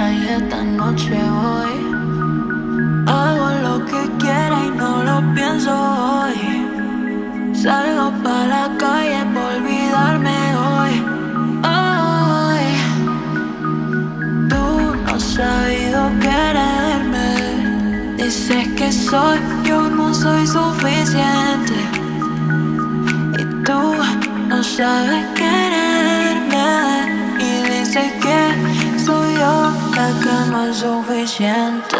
quiera y esta noche voy. Hago lo que quiera y no lo pienso hoy. Salgo pa' la calle por olvidarme hoy. Hoy. Tú no has sabido quererme. Dices que yo no soy suficiente. Y tú no sabes quererme. Y dices que soy yo la que no es suficiente.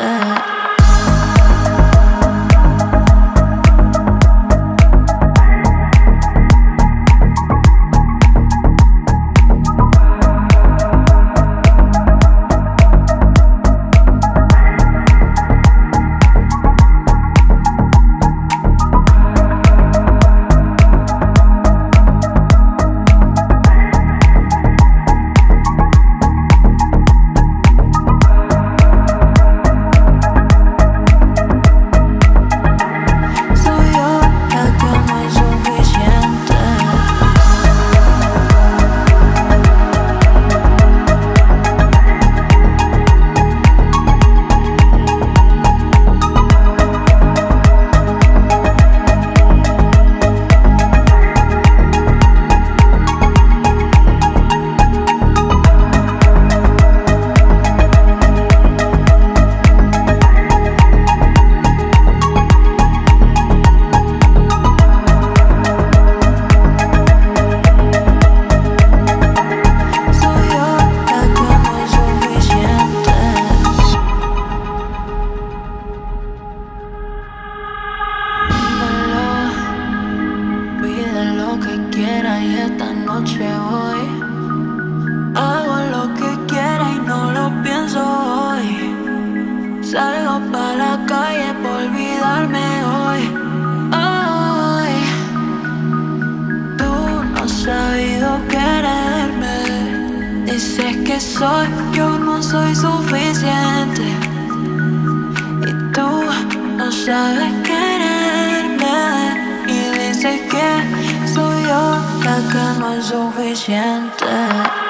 Lo que quiera y esta noche voy. Hago lo que quiera y no lo pienso hoy. Salgo pa' la calle por olvidarme hoy. Hoy. Tú no has sabido quererme. Dices que yo no soy suficiente. Y tú no sabes quererme. Y dices que soy yo la que no es suficiente.